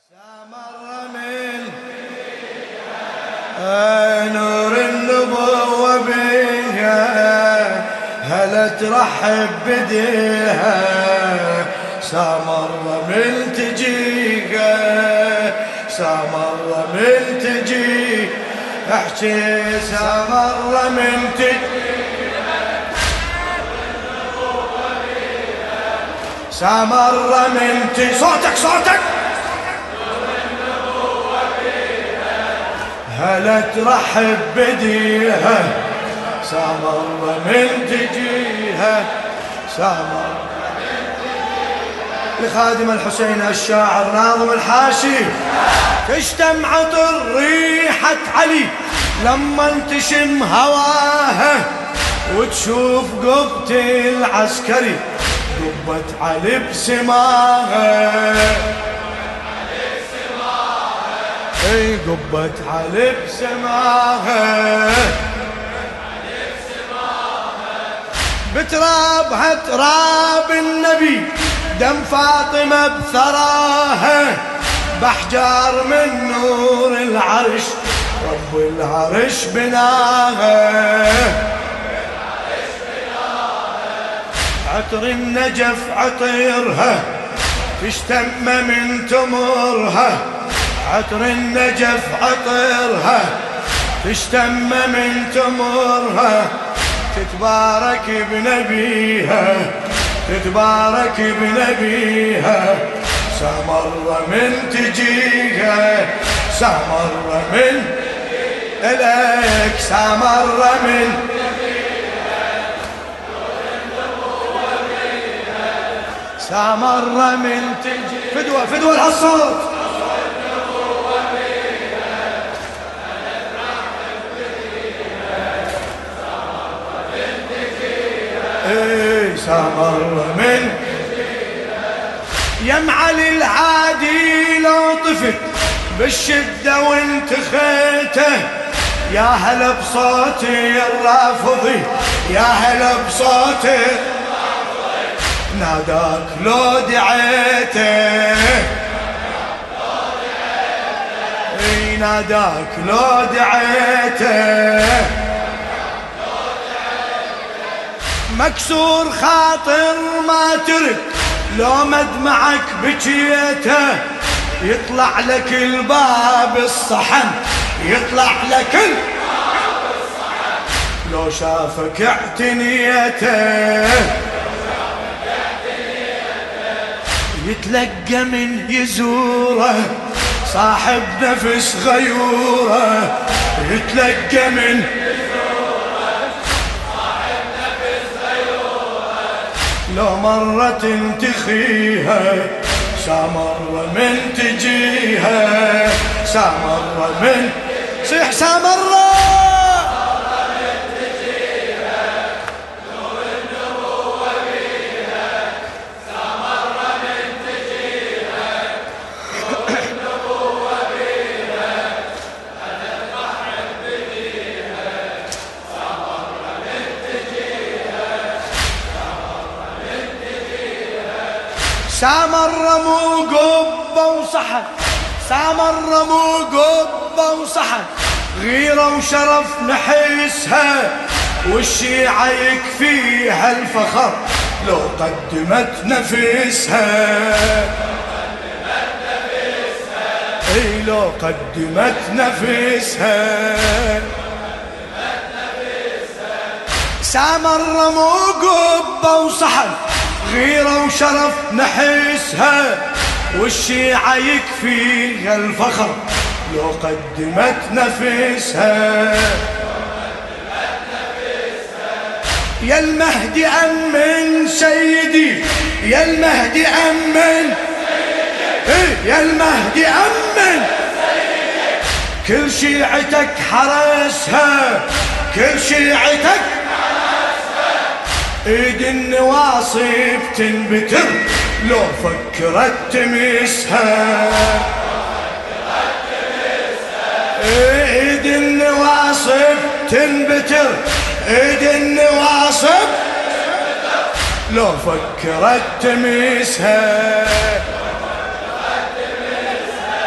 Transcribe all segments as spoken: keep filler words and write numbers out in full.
سامر من نور النبوة بيها هلا ترحب بديها سامر من تجيها سامر من تجي احكي سامر من تجيها سامر من تجي صوتك صوتك هلا ترحب بديها سامر من تجيها سامر لخادم الحسين الشاعر ناظم الحاشي تشتم عطر ريحة علي لما انتشم هواها وتشوف قبة العسكري قبة علي بسماها اي قبة علي بسماها بترابها تراب النبي دم فاطمة بثراها بحجار من نور العرش رب العرش بناها عطر النجف عطرها تشتم من تمرها عطر النجف عطرها تشتم من تمرها تتبارك بنبيها تتبارك بنبيها سامر من تجيها سامر من إليك سامر من سامر من تجي فدوة فدوة الصوت سامر من يا معالي العادي لو طفت بالشدة وانت خيته يا هلا بصوتي الرافضي يا هلا بصوتي ناداك لو دعيته ناداك لو دعيته مكسور خاطر ما ترك لو مدمعك بجيته يطلع لك الباب الصحن يطلع لك الباب الصحن لو شافك اعتنيته يتلقى من يزوره صاحب نفس غيوره يتلقى من لو مرة تنتخيها سامر من تجيها سامر من صيح سامر من تجيها نور النبوة بيها سامر من تجيها نور النبوة بيها أنا ترحب بديها سامر من تجيها سامر مو قبة وصحن سامر مو قبة وصحن غيرة وشرف نحسها والشيعة يكفيها الفخر لو قدمت نفسها اي لو قدمت نفسها سامر مو قبة وصحن غيرة وشرف نحسها والشيعة يكفيها الفخر لو قدمت نفسها يا المهدي أمن سيدي يا المهدي أمن سيدي يا المهدي أمن سيدي كل شيعتك حرسها كل شيعتك ايد النواصب تنبتر لو فكرت تمسها ايد النواصب تنبتر ايد النواصب لو فكرت تمسها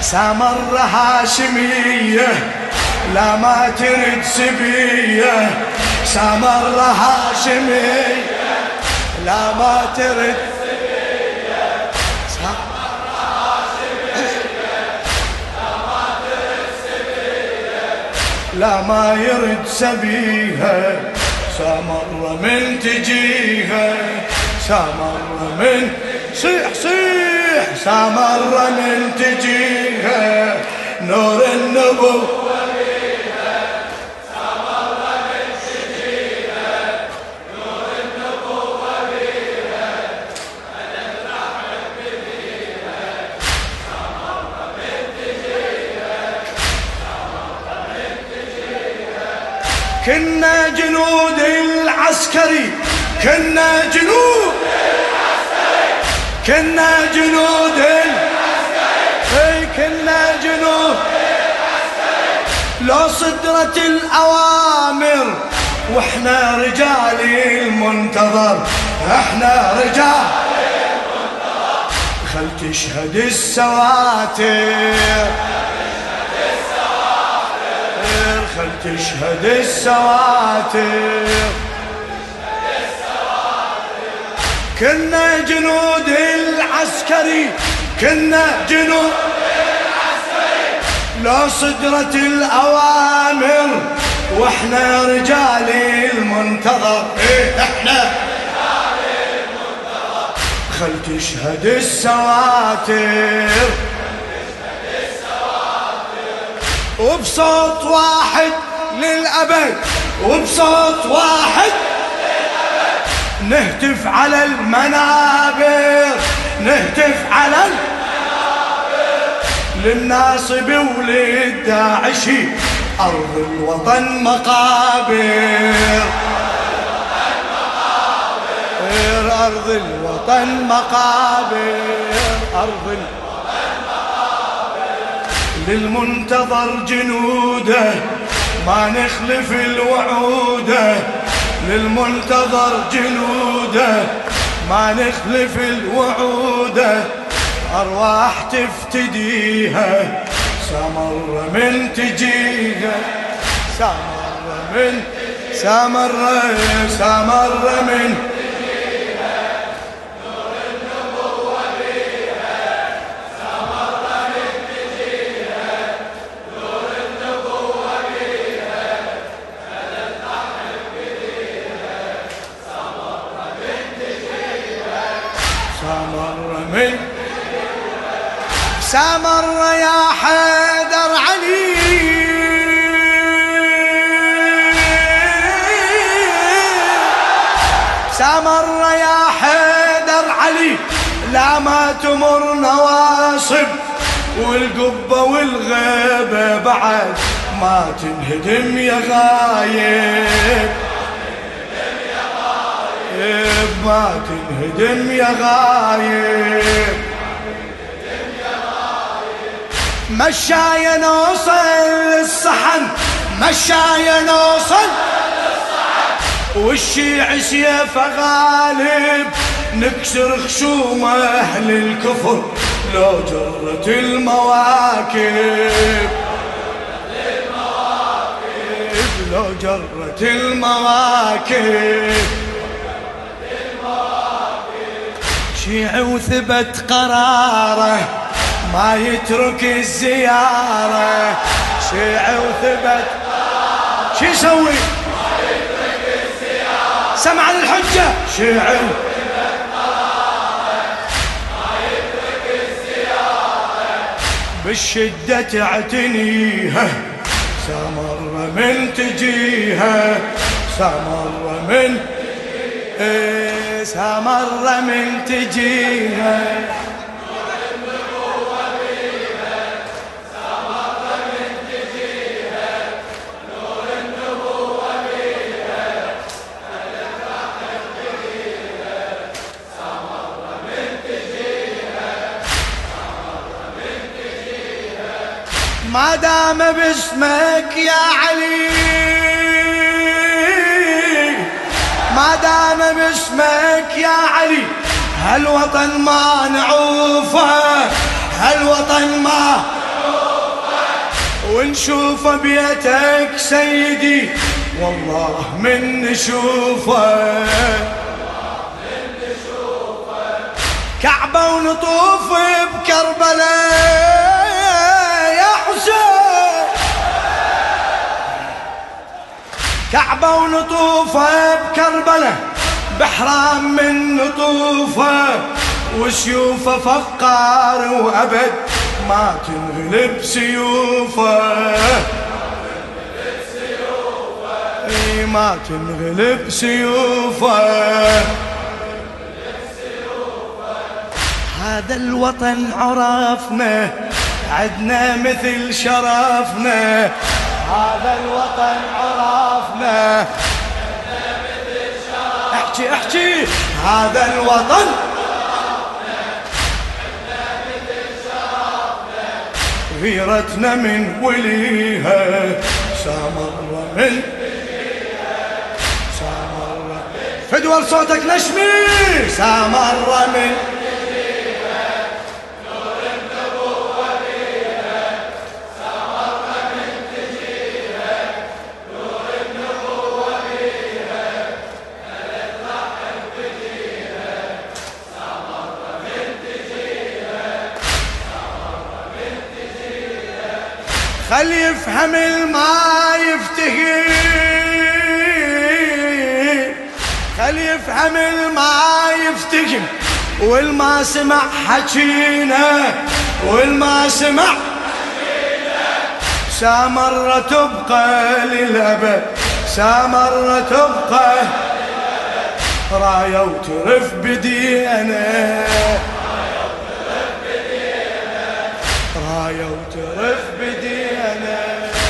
سامر هاشمية لا ما ترد سبية، سامر هاشمية لا ما ترد سبية، سامر هاشمية لا ما ترد سبية، لا ما يرد سبيها، سامر من تجيها، سامر من صيح صيح، سامر من تجيها، نور النبوة بيها، سامر من تجيها، نور النبوة بيها، نترحب بيها، سامر من تجيها، سامر من تجيها. كنا جنود العسكري، كنا جنود كنا جنود العسكري، كنا جنود العسكري، لو صدرت الأوامر واحنا رجال المنتظر، احنا رجال المنتظر، خل تشهد السواتر، خل تشهد السواتر. كنا جنود العسكري، كنا جنود العسكري، لو صدرت الأوامر واحنا رجال المنتظر، ايه احنا رجال المنتظر، خل تشهد السواتر، وبصوت واحد للأبد، وبصوت واحد نهتف على المنابر، نهتف على المنابر، للناصب وللداعشي أرض الوطن مقابر، أرض الوطن مقابر، أرض الوطن مقابر، للمنتظر جنوده ما نخلف الوعوده، للمنتظر جنوده ما نخلف الوعوده، أرواح تفتديها، سامر من تجيها، سامر من سامر سامر من تجيها، نور النبوة بيها، سامر من تجيها، نور النبوة بيها، سامر من سامر يا حيدر علي، سامر يا حيدر علي، لا ما تمر نواصب والقبة والغيبة بعد ما تنهدم يا غايب، ما تنهدم يا غايب، مشايا نوصل للصحن، مشايا نوصل للصحن، والشيع سيف غالب، نكسر خشوم أهل الكفر لو جرت المواكب، لو جرت المواكب، شيعي وثبت قراره ما يترك الزيارة، شيعي وثبت قراره شو يسوي؟ ما يترك الزيارة، سمع الحجة، شيعي وثبت قراره ما يترك الزيارة، بالشدة تعتنيها، سامر من تجيها، سامر من إيه، سامر من تجيها، نور النبوة بيها، سامر من تجيها، نور النبوة بيها، نترحب بيها، سامر من تجيها، سامر من تجيها، ما دام باسمك يا علي، ما دام باسمك يا علي، هالوطن ما نعوفه، هالوطن ما ونشوف بيتك سيدي والله من نشوفه، كعبة ونطوف بكربلاء يا حسين، كعبة ونطوف بكربلاء بحرام من نطوفه، وسيوفه فقار وأبد ما تنغلب سيوفه، اي ما تنغلب سيوفه. هذا الوطن عرفنا عدنا مثل شرفنا، هذا الوطن عرفنا عدنا مثل شرفنا، احكي احكي هذا الوطن عرفنا عدنا مثل شرفنا، غيرتنا من وليها سامر من سامر، فدول صوتك نشمي سامر من خل يفهم الما يفتهي، خل يفهم الما يفتهي، والما سمع حكينا والما سمع حكينا، سامرة تبقى للأبد سامرة تبقى للأبد، راية وترف بدينا راية وترف بدينا،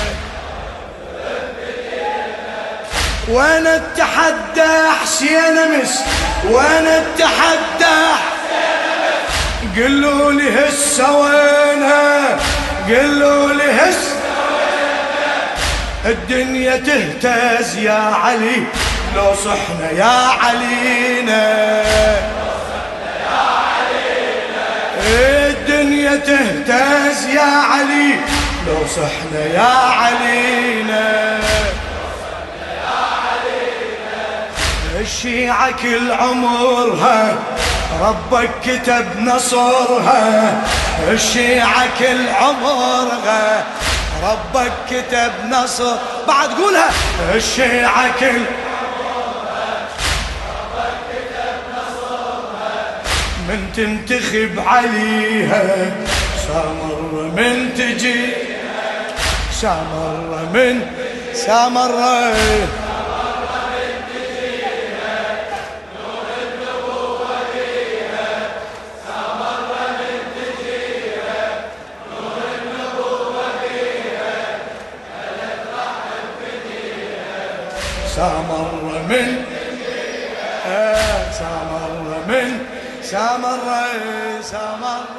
وانا اتحدى حسين امس وانا اتحدى حسين امس، قلوا لي هسه وينها قلوا لي هسه وينها، الدنيا تهتز يا علي لو صحنا يا علينا، الدنيا تهتز يا علي لو صحنا يا علينا، الشيعة كل عمرها ربك كتب نصرها، الشيعة كل عمرها ربك كتب نصر، بعد قولها الشيعة كل من تنتخب عليها سامر من تجي سامر من سامر من تجيها نور النبوة فيها، سامر من تجيها نور النبوة فيها، خلت رحم فديها سامر من تجيها سامر من سامر سامر